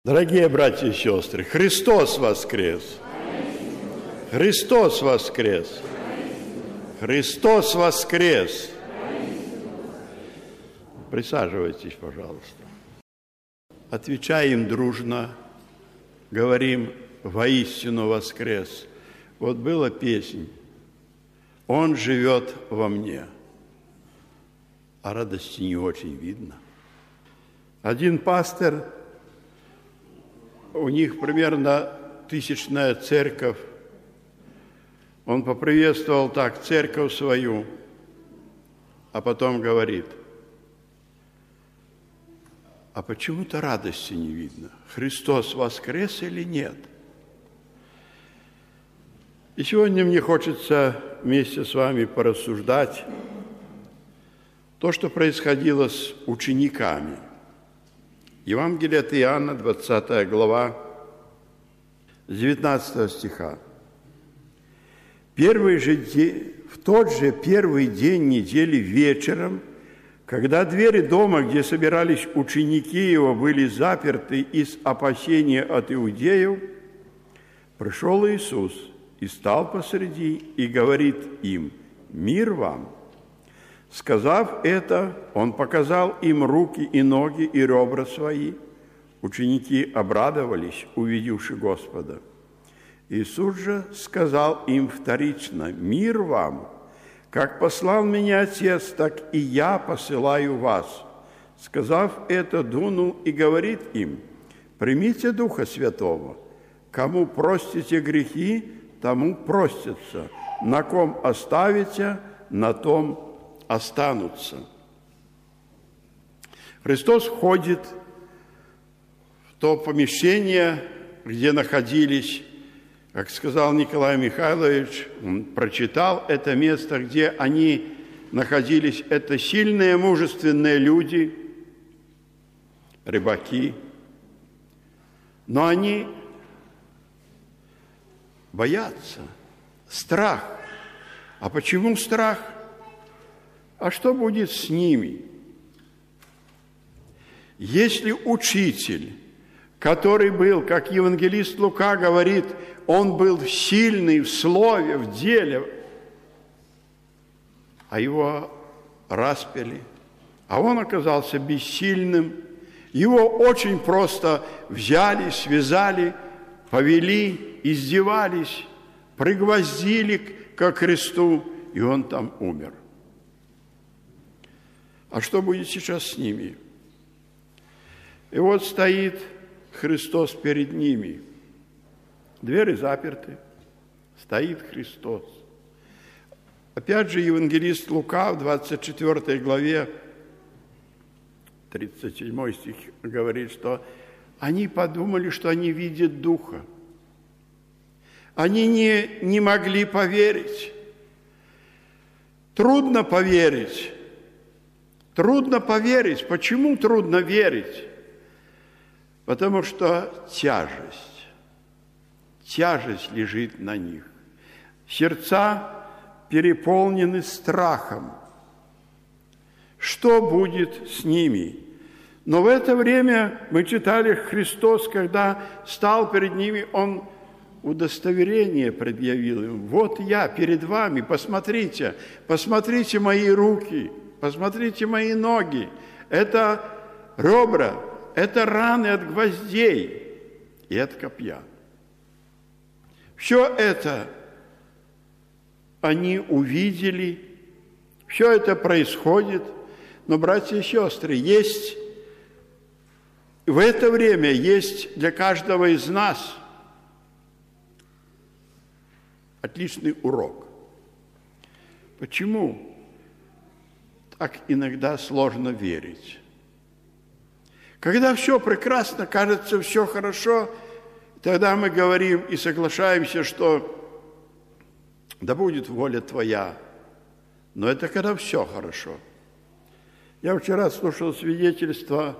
Дорогие братья и сестры, Христос воскрес! Христос воскрес! Христос воскрес! Присаживайтесь, пожалуйста. Отвечаем дружно, говорим: воистину воскрес. Вот была песнь: Он живет во мне. А радости не очень видно. Один пастырь, у них примерно 1000-я церковь, он поприветствовал так церковь свою, а потом говорит: а почему-то радости не видно. Христос воскрес или нет? И сегодня мне хочется вместе с вами порассуждать то, что происходило с учениками. Евангелие от Иоанна, 20 глава, с 19 стиха. В тот же первый день недели вечером, когда двери дома, где собирались ученики его, были заперты из опасения от иудеев, пришел Иисус и стал посреди и говорит им: «Мир вам!» Сказав это, Он показал им руки и ноги и ребра свои. Ученики обрадовались, увидевши Господа. Иисус же сказал им вторично: «Мир вам! Как послал меня Отец, так и я посылаю вас». Сказав это, дунул и говорит им: «Примите Духа Святого. Кому простите грехи, тому простятся. На ком оставите, на том останутся». Христос входит в то помещение, где находились, как сказал Николай Михайлович, он прочитал это место, где они находились. Это сильные, мужественные люди, рыбаки, но они боятся. Страх. А почему страх? А что будет с ними? Если учитель, который был, как евангелист Лука говорит, он был сильный в слове, в деле, а его распяли, а он оказался бессильным, его очень просто взяли, связали, повели, издевались, пригвоздили ко кресту, и он там умер. А что будет сейчас с ними? И вот стоит Христос перед ними. Двери заперты, стоит Христос. Опять же, евангелист Лука в 24 главе, 37 стих, говорит, что они подумали, что они видят Духа. Они не могли поверить. Трудно поверить. Трудно поверить. Почему трудно верить? Потому что тяжесть лежит на них. Сердца переполнены страхом. Что будет с ними? Но в это время мы читали, Христос, когда стал перед ними, Он удостоверение предъявил им. Вот я перед вами, посмотрите мои руки, посмотрите мои ноги. Это ребра, это раны от гвоздей и от копья. Все это они увидели, все это происходит. Но, братья и сестры, в это время есть для каждого из нас отличный урок. Почему так иногда сложно верить? Когда все прекрасно, кажется, все хорошо, тогда мы говорим и соглашаемся, что да будет воля Твоя. Но это когда все хорошо. Я вчера слушал свидетельство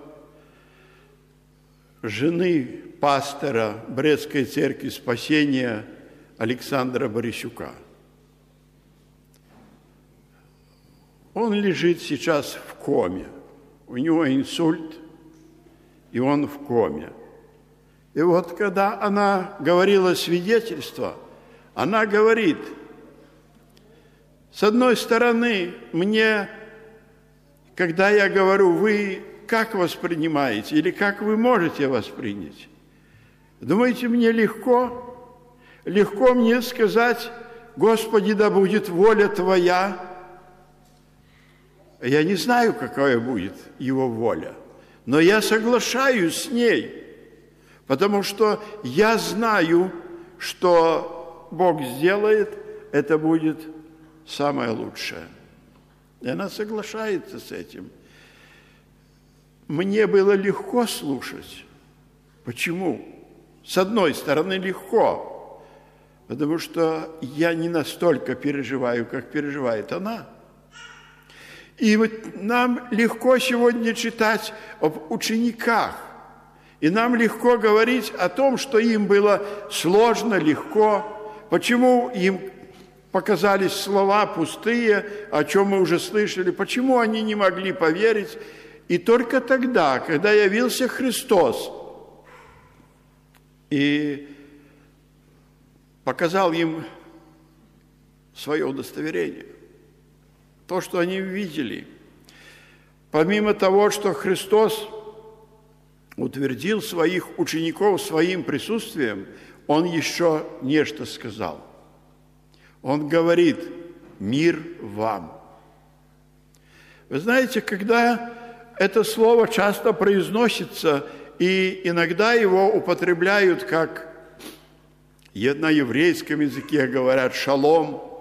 жены пастора Брестской церкви Спасения Александра Борисюка. Он лежит сейчас в коме. У него инсульт, и он в коме. И вот когда она говорила свидетельство, она говорит, с одной стороны, мне, когда я говорю, вы как воспринимаете или как вы можете воспринять? Думаете, мне легко? Легко мне сказать, Господи, да будет воля Твоя. Я не знаю, какая будет Его воля, но я соглашаюсь с ней, потому что я знаю, что Бог сделает, это будет самое лучшее. И она соглашается с этим. Мне было легко слушать. Почему? С одной стороны, легко, потому что я не настолько переживаю, как переживает она. И вот нам легко сегодня читать об учениках, и нам легко говорить о том, что им было сложно, легко, почему им показались слова пустые, о чем мы уже слышали, почему они не могли поверить. И только тогда, когда явился Христос и показал им свое удостоверение, то, что они увидели, помимо того, что Христос утвердил своих учеников своим присутствием, Он еще нечто сказал. Он говорит: «Мир вам». Вы знаете, когда это слово часто произносится, и иногда его употребляют, как на еврейском языке говорят «шалом»,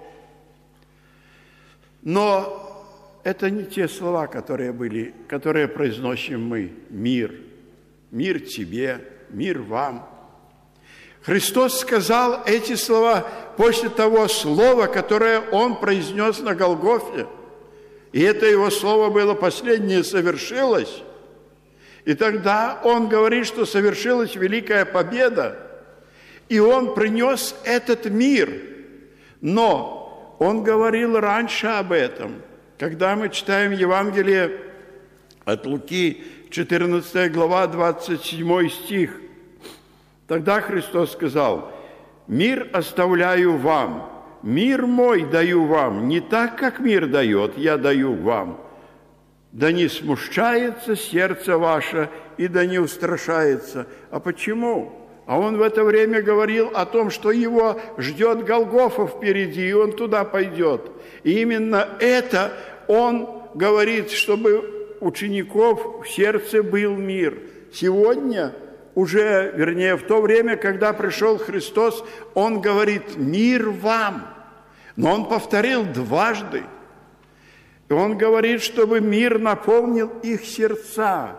но это не те слова, которые произносим мы. Мир. Мир тебе, мир вам. Христос сказал эти слова после того слова, которое Он произнес на Голгофе. И это Его слово было последнее, совершилось. И тогда Он говорит, что совершилась великая победа. И Он принес этот мир. Но Он говорил раньше об этом. Когда мы читаем Евангелие от Луки, 14 глава, 27 стих, тогда Христос сказал: «Мир оставляю вам, мир мой даю вам, не так, как мир дает, я даю вам. Да не смущается сердце ваше, и да не устрашается». А почему? А Он в это время говорил о том, что Его ждет Голгофа впереди, и Он туда пойдет. И именно это Он говорит, чтобы учеников в сердце был мир. Сегодня уже, вернее, в то время, когда пришел Христос, Он говорит: «Мир вам». Но Он повторил дважды. И Он говорит, чтобы мир наполнил их сердца.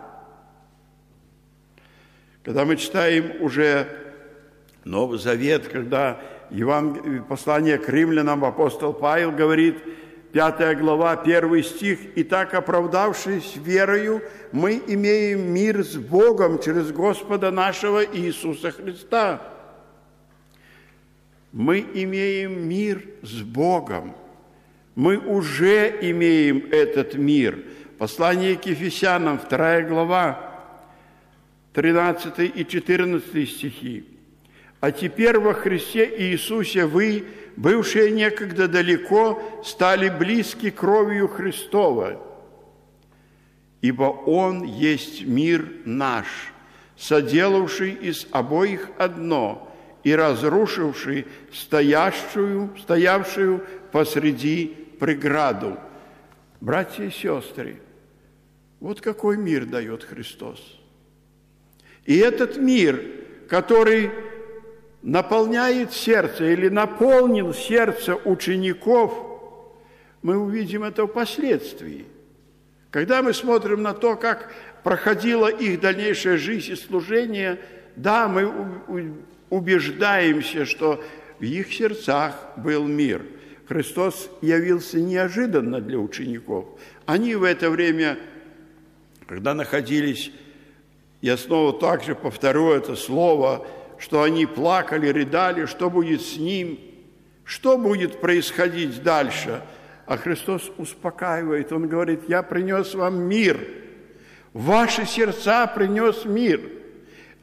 Когда мы читаем уже Новый Завет, когда послание к римлянам апостол Павел говорит, 5 глава, 1 стих: «Итак, оправдавшись верою, мы имеем мир с Богом через Господа нашего Иисуса Христа». Мы имеем мир с Богом. Мы уже имеем этот мир. Послание к Ефесянам, 2 глава, 13 и 14 стихи. «А теперь во Христе Иисусе вы, бывшие некогда далеко, стали близки кровью Христова, ибо Он есть мир наш, соделавший из обоих одно и разрушивший стоявшую посреди преграду». Братья и сестры, вот какой мир дает Христос. И этот мир, который наполняет сердце или наполнил сердце учеников, мы увидим это впоследствии. Когда мы смотрим на то, как проходила их дальнейшая жизнь и служение, да, мы убеждаемся, что в их сердцах был мир. Христос явился неожиданно для учеников. Они в это время, когда находились, я снова также повторю это слово, что они плакали, рыдали, что будет с ним, что будет происходить дальше. А Христос успокаивает, Он говорит: «Я принес вам мир, в ваши сердца принес мир».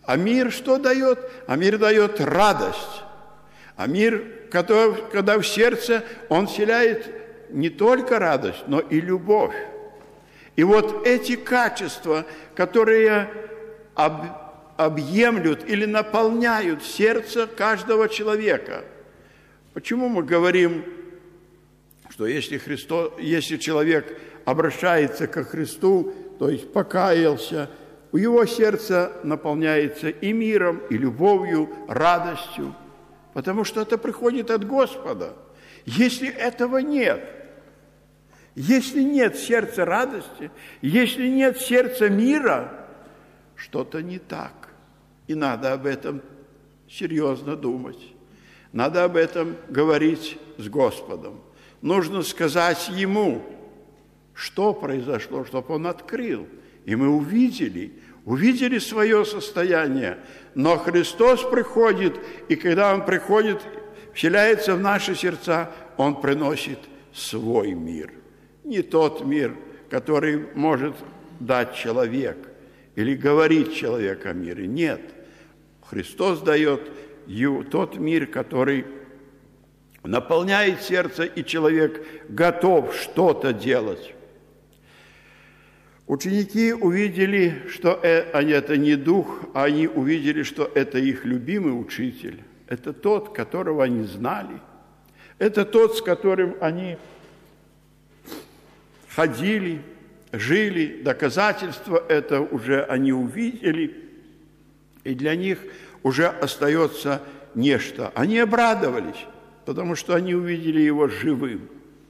А мир что дает? А мир дает радость. А мир, когда в сердце, он вселяет не только радость, но и любовь. И вот эти качества, которые объемлют или наполняют сердце каждого человека. Почему мы говорим, что если человек обращается ко Христу, то есть покаялся, у его сердце наполняется и миром, и любовью, радостью, потому что это приходит от Господа. Если этого нет, если нет сердца радости, если нет сердца мира, что-то не так. И надо об этом серьезно думать. Надо об этом говорить с Господом. Нужно сказать Ему, что произошло, чтобы Он открыл. И мы увидели свое состояние. Но Христос приходит, и когда Он приходит, вселяется в наши сердца, Он приносит свой мир. Не тот мир, который может дать человек или говорить человек о мире. Нет. Христос дает тот мир, который наполняет сердце, и человек готов что-то делать. Ученики увидели, что это не дух, а они увидели, что это их любимый учитель. Это тот, которого они знали. Это тот, с которым они ходили, жили. Доказательства это уже они увидели. И для них уже остается нечто. Они обрадовались, потому что они увидели его живым.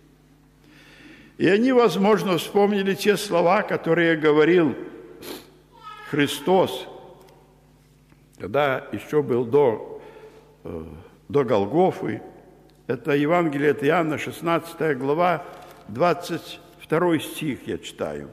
И они, возможно, вспомнили те слова, которые говорил Христос, когда еще был до Голгофы. Это Евангелие от Иоанна, 16 глава, 22 стих я читаю.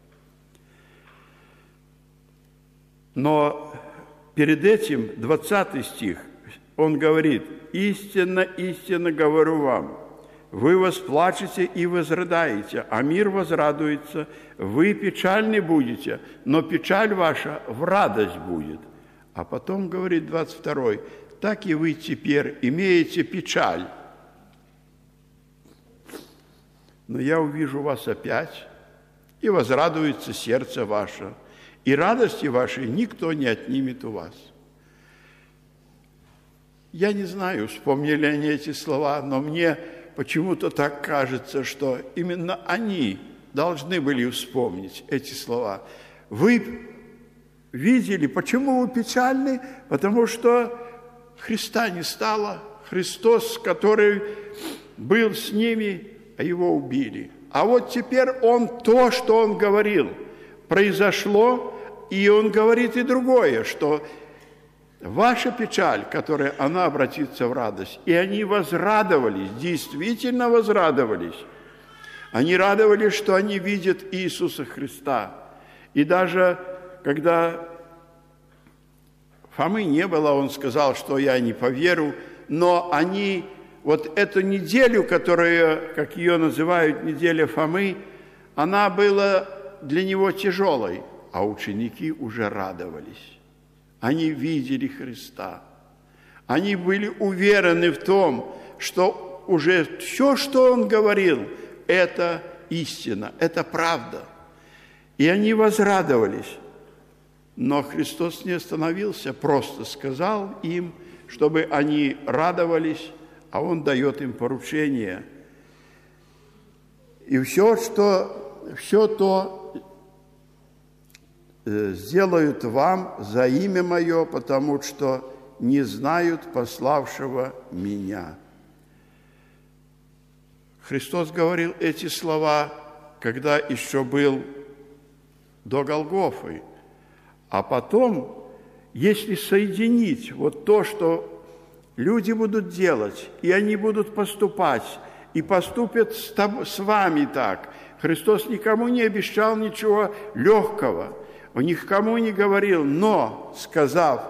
Но перед этим 20 стих, он говорит: «Истинно, истинно говорю вам, вы восплачете и возрыдаете, а мир возрадуется, вы печальны будете, но печаль ваша в радость будет». А потом говорит 22: «Так и вы теперь имеете печаль, но я увижу вас опять, и возрадуется сердце ваше, и радости вашей никто не отнимет у вас». Я не знаю, вспомнили они эти слова, но мне почему-то так кажется, что именно они должны были вспомнить эти слова. Вы видели, почему вы печальны? Потому что Христа не стало. Христос, который был с ними, а его убили. А вот теперь то, что он говорил, произошло, и он говорит и другое, что ваша печаль, которая она обратится в радость. И они возрадовались, действительно возрадовались. Они радовались, что они видят Иисуса Христа. И даже когда Фомы не было, он сказал, что я не поверю, но они, вот эту неделю, которая, как ее называют, неделя Фомы, она была для него тяжелой, а ученики уже радовались. Они видели Христа. Они были уверены в том, что уже все, что Он говорил, это истина, это правда. И они возрадовались. Но Христос не остановился, просто сказал им, чтобы они радовались, а Он дает им поручение. И все то сделают вам за имя Мое, потому что не знают пославшего Меня». Христос говорил эти слова, когда еще был до Голгофы. А потом, если соединить вот то, что люди будут делать, и они будут поступать, и поступят с вами так. Христос никому не обещал ничего легкого. Он никому не говорил, но, сказав,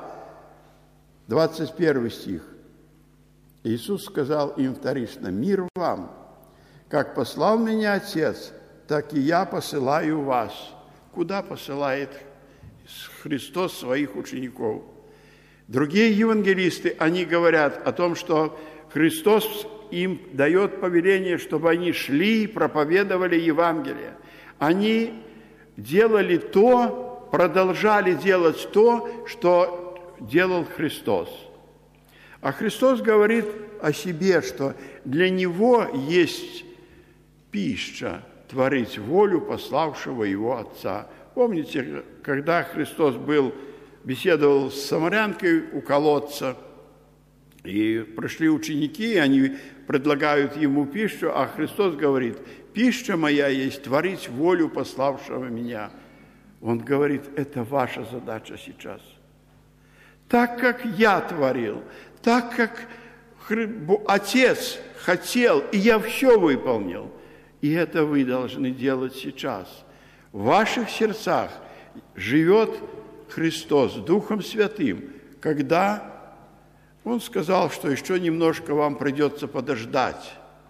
21 стих, Иисус сказал им вторично: «Мир вам, как послал Меня Отец, так и Я посылаю вас». Куда посылает Христос своих учеников. Другие евангелисты, они говорят о том, что Христос им дает повеление, чтобы они шли и проповедовали Евангелие. Они делали то, продолжали делать то, что делал Христос. А Христос говорит о себе, что для Него есть пища творить волю пославшего Его Отца. Помните, когда Христос беседовал с самарянкой у колодца, и пришли ученики, и они предлагают Ему пищу, а Христос говорит: «Пища моя есть творить волю пославшего Меня». Он говорит: это ваша задача сейчас. Так как я творил, так как Отец хотел, и я все выполнил, и это вы должны делать сейчас. В ваших сердцах живет Христос Духом Святым, когда Он сказал, что еще немножко вам придется подождать.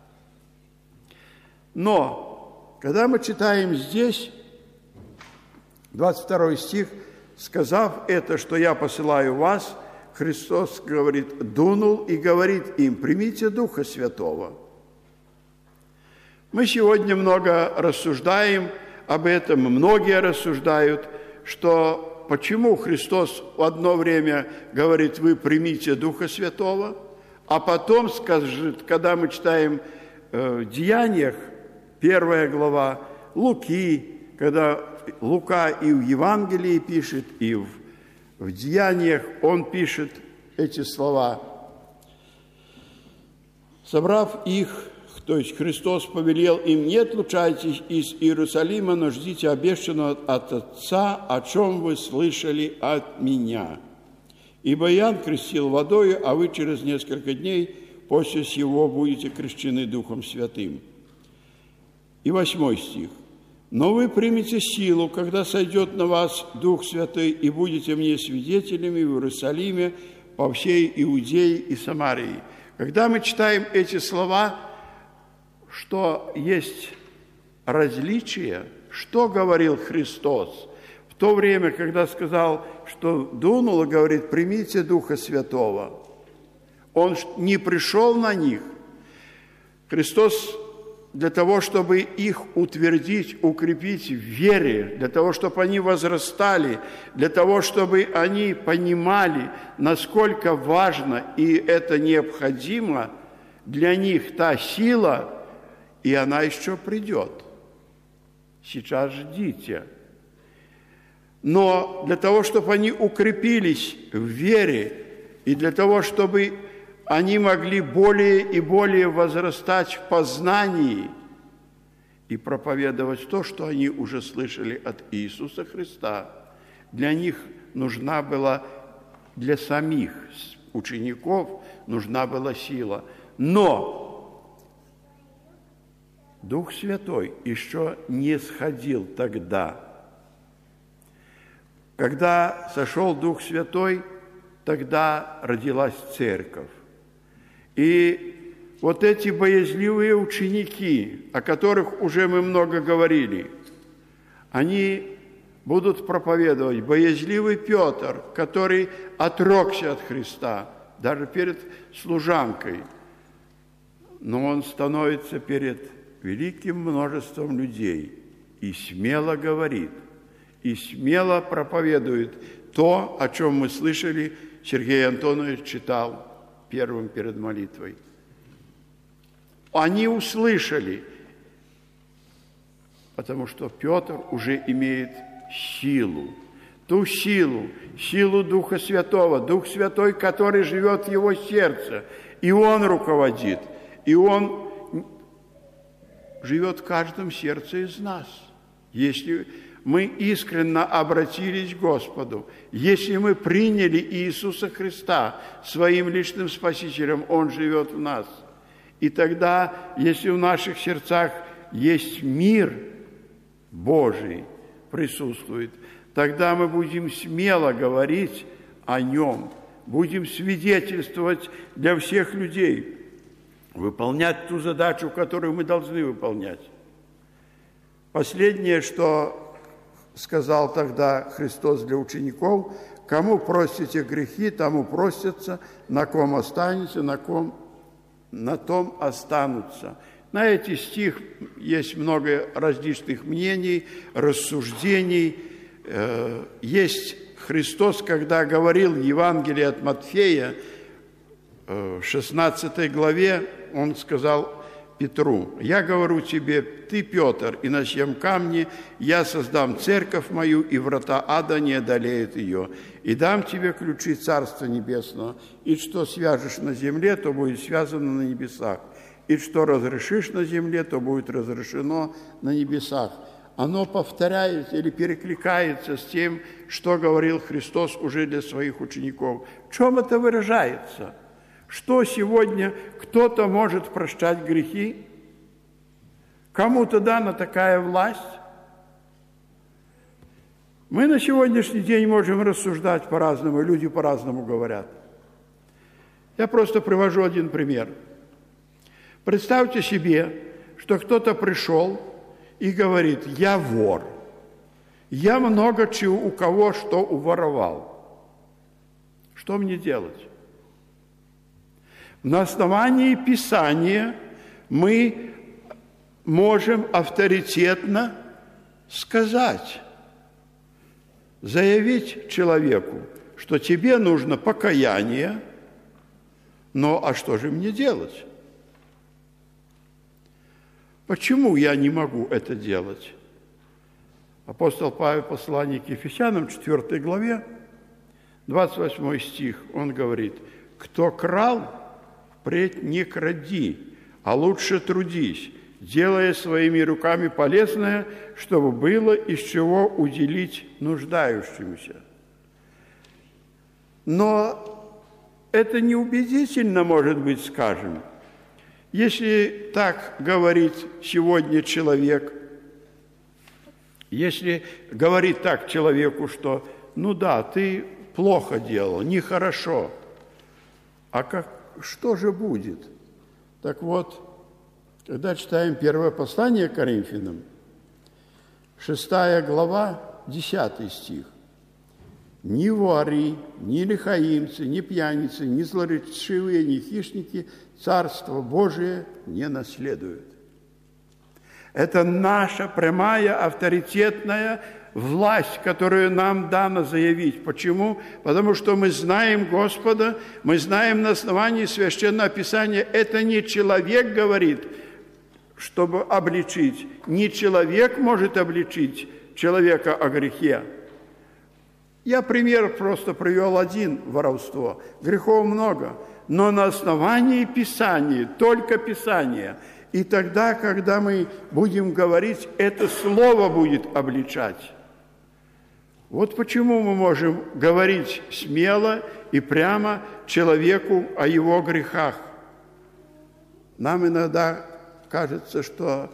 Но, когда мы читаем здесь, 22 стих, «Сказав это, что я посылаю вас», Христос говорит, дунул и говорит им: «Примите Духа Святого». Мы сегодня много рассуждаем об этом, многие рассуждают, что почему Христос в одно время говорит: «Вы примите Духа Святого», а потом скажет, когда мы читаем в Деяниях, 1 глава, Луки, когда Лука и в Евангелии пишет, и в Деяниях он пишет эти слова. «Собрав их, то есть Христос повелел им: не отлучайтесь из Иерусалима, но ждите обещанного от Отца, о чем вы слышали от Меня. Ибо Иоанн крестил водою, а вы через несколько дней после сего будете крещены Духом Святым». И 8 стих. «Но вы примете силу, когда сойдет на вас Дух Святой, и будете мне свидетелями в Иерусалиме, по всей Иудее и Самарии». Когда мы читаем эти слова, что есть различие, что говорил Христос в то время, когда сказал, что дунул, и говорит: «Примите Духа Святого». Он не пришел на них. Христос для того, чтобы их утвердить, укрепить в вере, для того, чтобы они возрастали, для того, чтобы они понимали, насколько важно и это необходимо для них та сила, и она еще придет. Сейчас ждите. Но для того, чтобы они укрепились в вере, и для того, чтобы они могли более и более возрастать в познании и проповедовать то, что они уже слышали от Иисуса Христа, для них нужна была, для самих учеников нужна была сила. Но Дух Святой еще не сходил тогда. Когда сошел Дух Святой, тогда родилась церковь. И вот эти боязливые ученики, о которых уже мы много говорили, они будут проповедовать. Боязливый Петр, который отрекся от Христа, даже перед служанкой, но он становится перед великим множеством людей и смело говорит, и смело проповедует то, о чем мы слышали, Сергей Антонович читал первым перед молитвой. Они услышали, потому что Петр уже имеет силу, ту силу Духа Святого, Дух Святой, который живет в его сердце, и он руководит, и он живет в каждом сердце из нас. Если мы искренне обратились к Господу, если мы приняли Иисуса Христа своим личным Спасителем, Он живет в нас. И тогда, если в наших сердцах есть мир Божий, присутствует, тогда мы будем смело говорить о Нем, будем свидетельствовать для всех людей, выполнять ту задачу, которую мы должны выполнять. Последнее, что сказал тогда Христос для учеников: кому простите грехи, тому простятся, на ком останется, на том останутся. На этот стих есть много различных мнений, рассуждений. Есть Христос, когда говорил в Евангелии от Матфея, в 16 главе, Он сказал Петру: «Я говорю тебе, ты, Петр, и на сем камне я создам церковь мою, и врата ада не одолеют ее. И дам тебе ключи Царства Небесного, и что свяжешь на земле, то будет связано на небесах, и что разрешишь на земле, то будет разрешено на небесах». Оно повторяется или перекликается с тем, что говорил Христос уже для своих учеников. В чем это выражается? Что сегодня кто-то может прощать грехи? Кому-то дана такая власть? Мы на сегодняшний день можем рассуждать по-разному, люди по-разному говорят. Я просто привожу один пример. Представьте себе, что кто-то пришел и говорит: я вор, я много чего у кого что уворовал. Что мне делать? На основании Писания мы можем авторитетно сказать, заявить человеку, что тебе нужно покаяние, но а что же мне делать? Почему я не могу это делать? Апостол Павел в послании к Ефесянам, 4 главе, 28 стих, он говорит: «Кто крал, впредь не кради, а лучше трудись, делая своими руками полезное, чтобы было из чего уделить нуждающимся». Но это неубедительно, может быть, скажем. Если так говорит сегодня человек, если говорит так человеку, что ну да, ты плохо делал, нехорошо, а что же будет? Так вот, когда читаем первое послание к Коринфянам, 6 глава, 10 стих. «Ни вори, ни лихаимцы, ни пьяницы, ни злоречивые, ни хищники Царство Божие не наследуют». Это наша прямая, авторитетная власть, которую нам дано заявить. Почему? Потому что мы знаем Господа, мы знаем на основании Священного Писания. Это не человек говорит, чтобы обличить. Не человек может обличить человека о грехе. Я пример просто привел один – воровство. Грехов много, но на основании Писания, только Писания. И тогда, когда мы будем говорить, это слово будет обличать. Вот почему мы можем говорить смело и прямо человеку о его грехах. Нам иногда кажется, что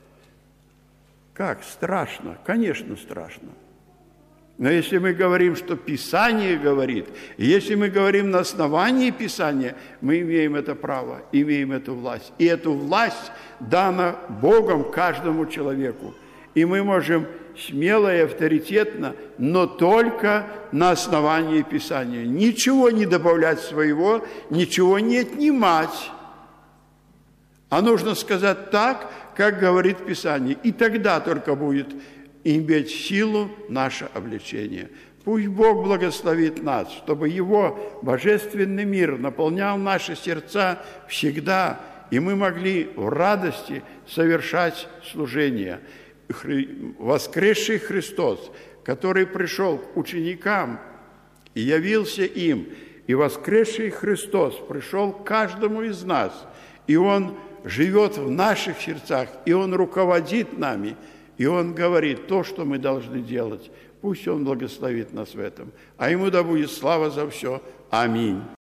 как страшно, конечно, страшно. Но если мы говорим, что Писание говорит, и если мы говорим на основании Писания, мы имеем это право, имеем эту власть. И эту власть дана Богом каждому человеку. И мы можем смело и авторитетно, но только на основании Писания. Ничего не добавлять своего, ничего не отнимать. А нужно сказать так, как говорит Писание. И тогда только будет иметь силу наше обличение. Пусть Бог благословит нас, чтобы Его божественный мир наполнял наши сердца всегда, и мы могли в радости совершать служение. Воскресший Христос, который пришел к ученикам и явился им, и воскресший Христос пришел к каждому из нас, и Он живет в наших сердцах, и Он руководит нами, и Он говорит то, что мы должны делать. Пусть Он благословит нас в этом. А Ему да будет слава за все. Аминь.